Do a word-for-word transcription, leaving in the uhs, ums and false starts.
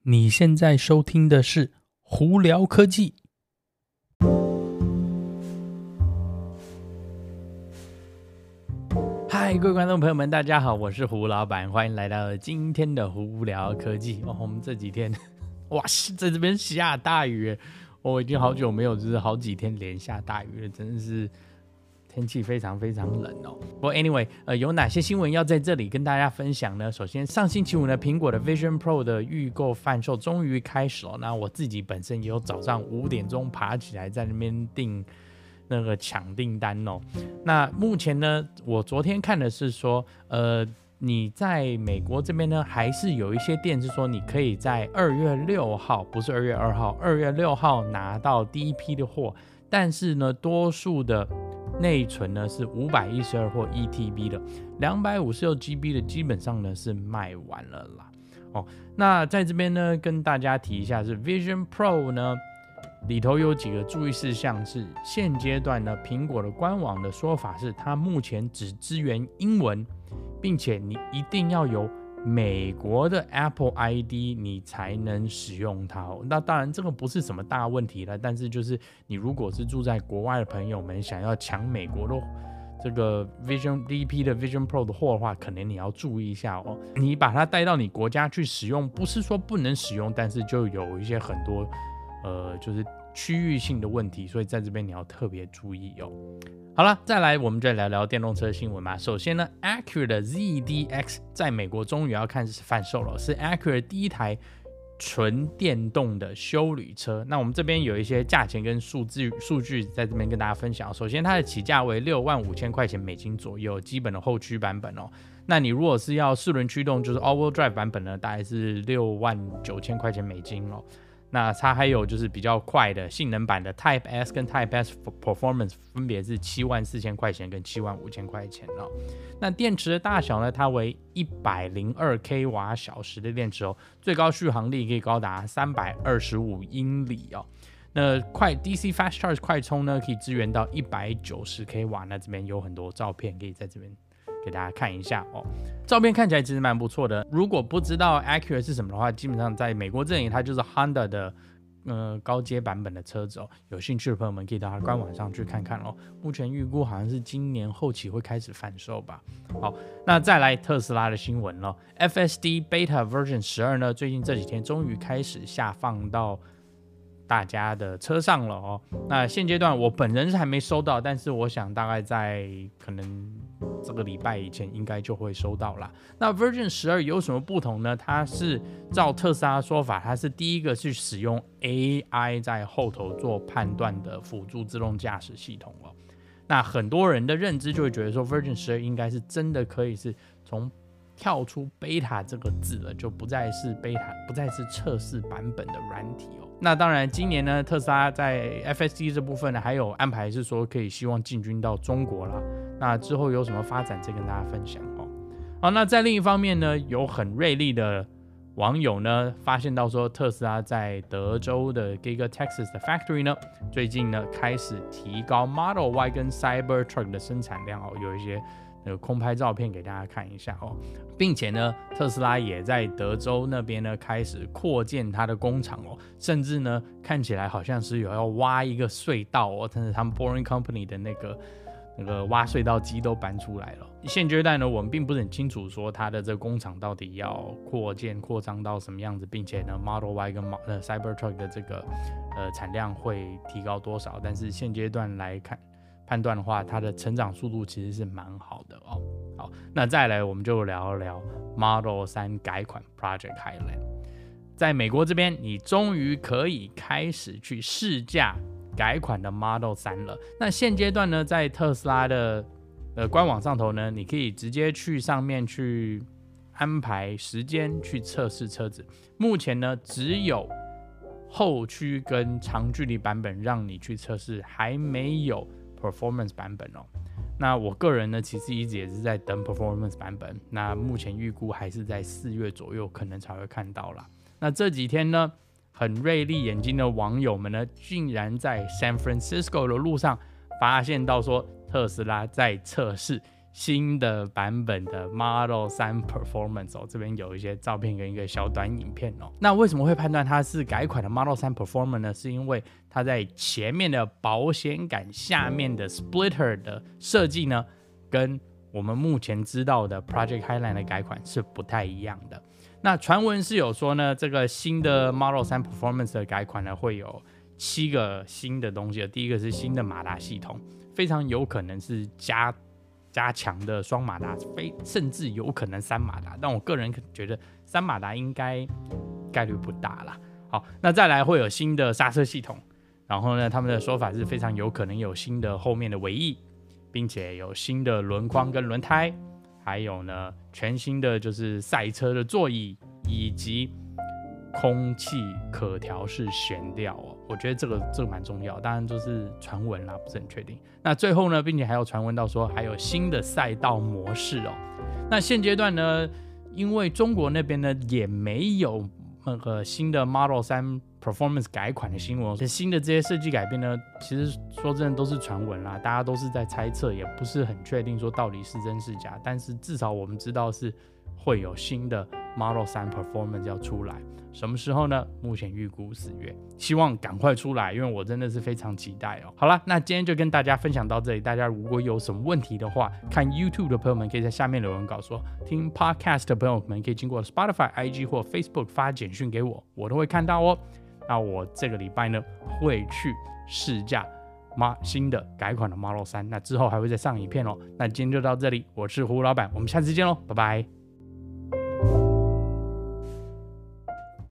你现在收听的是胡聊科技。嗨，各位观众朋友们，大家好，我是胡老板，欢迎来到今天的胡聊科技。哦，我们这几天，哇，在这边下大雨耶，我已经好久没有，就是好几天连下大雨了，真的是。天气非常非常冷哦。不过 anyway， 呃，有哪些新闻要在这里跟大家分享呢？首先，上星期五呢，苹果的 Vision Pro 的预购贩售终于开始了。那我自己本身也有早上五点钟爬起来在那边订那个抢订单哦。那目前呢，我昨天看的是说，呃，你在美国这边呢，还是有一些店是说，你可以在二月六号，不是二月二号，二月六号拿到第一批的货，但是呢，多数的内存呢是五百一十二或 一 T B 的， 两百五十六 G B 的基本上呢是卖完了啦。哦，那在这边呢跟大家提一下，是 Vision Pro 呢里头有几个注意事项，是现阶段呢苹果的官网的说法是，它目前只支援英文，并且你一定要有美国的 Apple I D 你才能使用它哦。那当然这个不是什么大问题了，但是就是你如果是住在国外的朋友们想要抢美国的这个 Vision 第一批的 Vision Pro 的货的话，可能你要注意一下哦。你把它带到你国家去使用，不是说不能使用，但是就有一些很多呃就是区域性的问题，所以在这边你要特别注意哦。好了，再来我们再聊聊电动车新闻嘛。首先呢 Acura 的 Z D X 在美国终于要开始贩售了，是 Acura 第一台纯电动的休旅车。那我们这边有一些价钱跟数字数据在这边跟大家分享。首先它的起价为六万五千块钱美金左右，基本的后驱版本哦。那你如果是要四轮驱动，就是 All-Wheel Drive 版本呢，大概是六万九千块钱美金哦。那它还有就是比较快的性能版的 Type S 跟 Type S Performance 分别是七万四千块钱跟七万五千块钱哦。那电池的大小呢，它为一百零二 k 瓦小时的电池哦，最高续航力可以高达三百二十五英里哦。那快 D C Fast Charge 快充呢，可以支援到一百九十 k 瓦。那这边有很多照片可以在这边给大家看一下哦，照片看起来其实蛮不错的。如果不知道 Acura 是什么的话，基本上在美国这里它就是 Honda 的呃高阶版本的车子哦。有兴趣的朋友们可以到它官网上去看看哦。目前预估好像是今年后期会开始贩售吧。好，那再来特斯拉的新闻了。F S D Beta Version 十二呢，最近这几天终于开始下放到大家的车上了哦。那现阶段我本人是还没收到，但是我想大概在可能这个礼拜以前应该就会收到啦。那 Version 十二有什么不同呢？它是照特斯拉说法，它是第一个去使用 A I 在后头做判断的辅助自动驾驶系统哦。那很多人的认知就会觉得说 Version 十二应该是真的可以是从跳出 Beta 这个字了，就不再是 Beta， 不再是测试版本的软体哦。那当然，今年呢，特斯拉在 F S D 这部分呢，还有安排是说可以希望进军到中国啦。那之后有什么发展，再跟大家分享哦。好，那在另一方面呢，有很锐利的网友呢，发现到说特斯拉在德州的 Giga Texas 的 Factory 呢，最近呢开始提高 Model Y 跟 Cybertruck 的生产量哦，有一些那个空拍照片给大家看一下哦，并且呢，特斯拉也在德州那边呢开始扩建它的工厂哦，甚至呢看起来好像是有要挖一个隧道哦，但是他们 Boring Company 的那个那个挖隧道机都搬出来了。现阶段呢，我们并不是很清楚说它的这个工厂到底要扩建扩张到什么样子，并且呢 Model Y 跟 Cybertruck 的这个呃产量会提高多少，但是现阶段来看。判断的话，它的成长速度其实是蛮好的哦。好，那再来我们就聊一聊 Model 三改款 Project Highland。在美国这边，你终于可以开始去试驾改款的 Model 三了。那现阶段呢，在特斯拉的呃官网上头呢，你可以直接去上面去安排时间去测试车子。目前呢，只有后驱跟长距离版本让你去测试，还没有Performance 版本哦。那我个人呢，其实一直也是在等 Performance 版本。那目前预估还是在四月左右，可能才会看到啦。那这几天呢，很锐利眼睛的网友们呢，竟然在 San Francisco 的路上发现到说，特斯拉在测试新的版本的 Model 三 Performance 哦，这边有一些照片跟一个小短影片哦。那为什么会判断它是改款的 Model 三 Performance 呢？是因为它在前面的保险杆下面的 Splitter 的设计呢，跟我们目前知道的 Project Highline 的改款是不太一样的。那传闻是有说呢，这个新的 Model 三 Performance 的改款呢，会有七个新的东西。第一个是新的马达系统，非常有可能是加加强的双马达，非甚至有可能三马达，但我个人觉得三马达应该概率不大啦。好，那再来会有新的刹车系统，然后呢，他们的说法是非常有可能有新的后面的尾翼，并且有新的轮框跟轮胎，还有呢全新的就是赛车的座椅以及空气可调式悬吊哦。我觉得这个这个蛮重要，当然就是传闻啦，不是很确定。那最后呢，并且还有传闻到说还有新的赛道模式哦。那现阶段呢，因为中国那边呢也没有那个新的 Model 三 Performance 改款的新闻，新的这些设计改变呢，其实说真的都是传闻啦，大家都是在猜测，也不是很确定说到底是真是假。但是至少我们知道是会有新的 Model 三 Performance 要出来，什么时候呢？目前预估四月，希望赶快出来，因为我真的是非常期待哦。好了，那今天就跟大家分享到这里，大家如果有什么问题的话，看 YouTube 的朋友们可以在下面留言告诉我，听 Podcast 的朋友们可以经过 Spotify、I G 或 Facebook 发简讯给我，我都会看到哦。那我这个礼拜呢会去试驾新的改款的 Model 三，那之后还会再上影片哦。那今天就到这里，我是胡老板，我们下次见喽，拜拜。